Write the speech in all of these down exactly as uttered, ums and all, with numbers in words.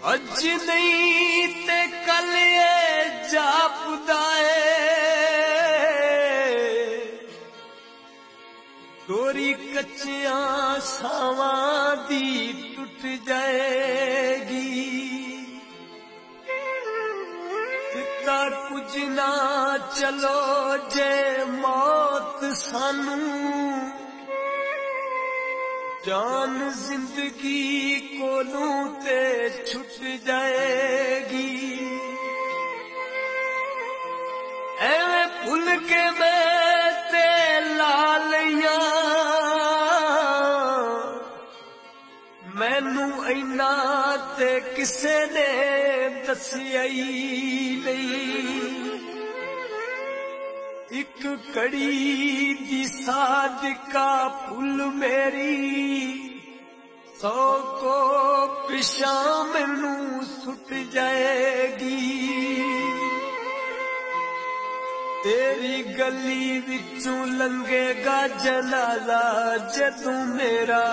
अज नहीं ते कल ये जापदा डोरी कच्चिया सावां दी टुट जाएगी। जितना कुछ ना चलो जे मौत सानू जान जिंदगी कोलू ते छुट जाएगी। एवें भुल के मैं ते लालिया मैनू इना ते किसे ने दसिया नहीं। एक कड़ी दी सादिका फुल मेरी सौ को पिछा मैनू सुट जाएगी। तेरी गली विचों लंघेगा जनाजा जदू मेरा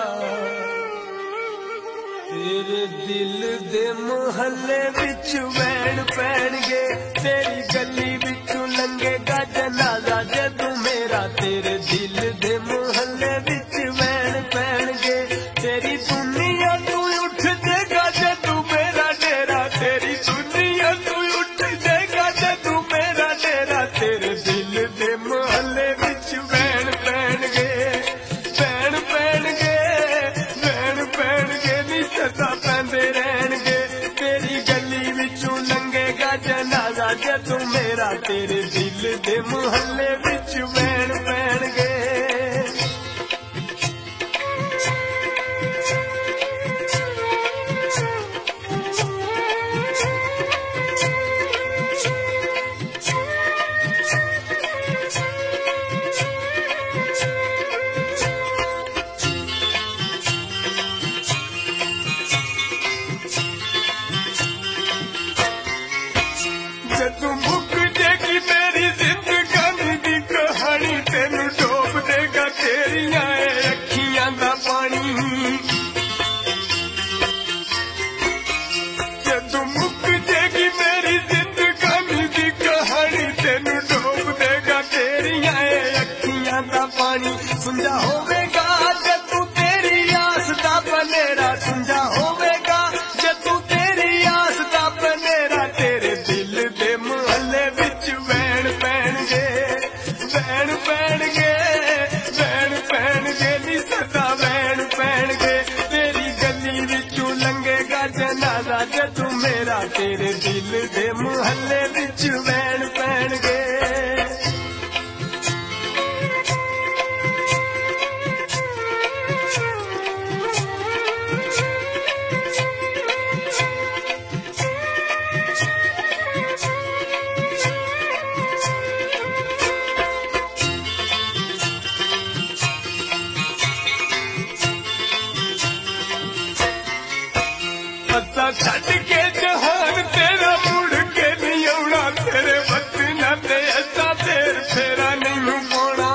तेरे दिल दे मोहल्ले विच वैन पैणगे। तेरी गली विचों लंघेगा जनाजा जदू मेरा तेरे दिल दे मोहल्ले विच वैन पैणगे। तेरी दुनिया तू उठ जाएगा जदू मेरा डेरा। तेरी दुनिया तू उठ जाएगा जदू मेरा डेरा। तेरे दिल दे मोहल्ले विच वैन पैणगे वैन पैणगे वैन पैणगे नी सदा पैंदे रहणगे। तेरी गली विचों लंघेगा जनाजा जदू मेरा तेरे दिल दे मोहल्ले विच वैन पैणगे। जदू मुक जाएगी मेरी जिंदगानी दी कहानी तेनू डोब देगा तेरिया अखियां दा पानी। जदू मुक जाएगी मेरी जिंदगानी दी कहानी तेनू डोब देगा तेरिया अखियां दा पानी। सुंजा होवेगा जदू तेरी आस दा बनेरा सुंजा होवेगा जदू तेरी आस दा बनेरा। तेरे दिल दे मोहल्ले विच वैन पैणगे वैन पैणगे वैन पैणगे नी सदा वैन पैणगे। तेरी गली विचों लंघेगा जनाजा जदू मेरा तेरे दिल दे मोहल्ले विच वैन पैणगे। असा छड्ड के जहान तेरा मुड़ के नहीं आउणा। तेरे वतना ते असा फेर फेरा नहीं पाउणा।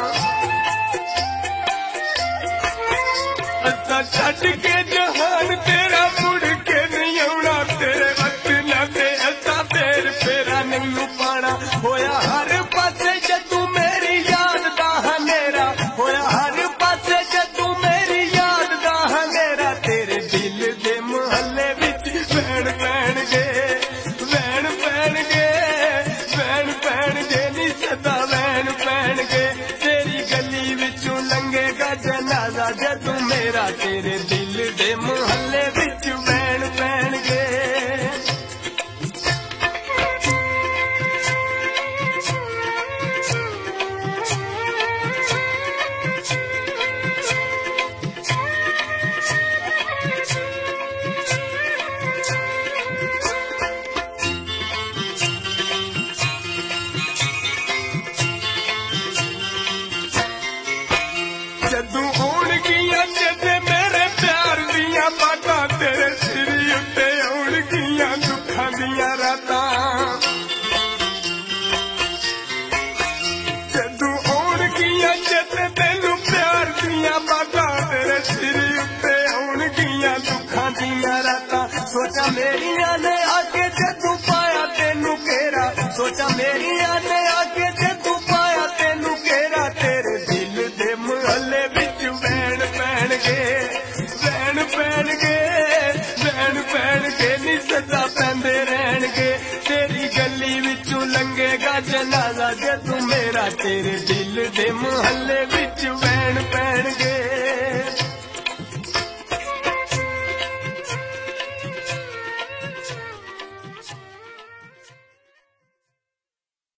असा छड्ड के जहान तेरा मुड़ के नहीं आउणा। तेरे वतना ते असा फेर फेरा नहीं पाना। होया हर पासे जदू मेरी याद दा हनेरा होया हर पासे जदू मेरी याद दा हनेरा। तेरे दिल दे मोहल्ले विच वैन पैणगे वैन पैणगे वैन पैणगे नी सदा वैन पैणगे। तेरी गली विचों लंघेगा जनाजा जदू मेरा तेरे दिल दे मोहल्ले विच वैन पैणगे। जदू होणगियां जदे मेरे जनाजा जदू मेरा तेरे दिल दे मुहल्ले विच वैन पैणगे।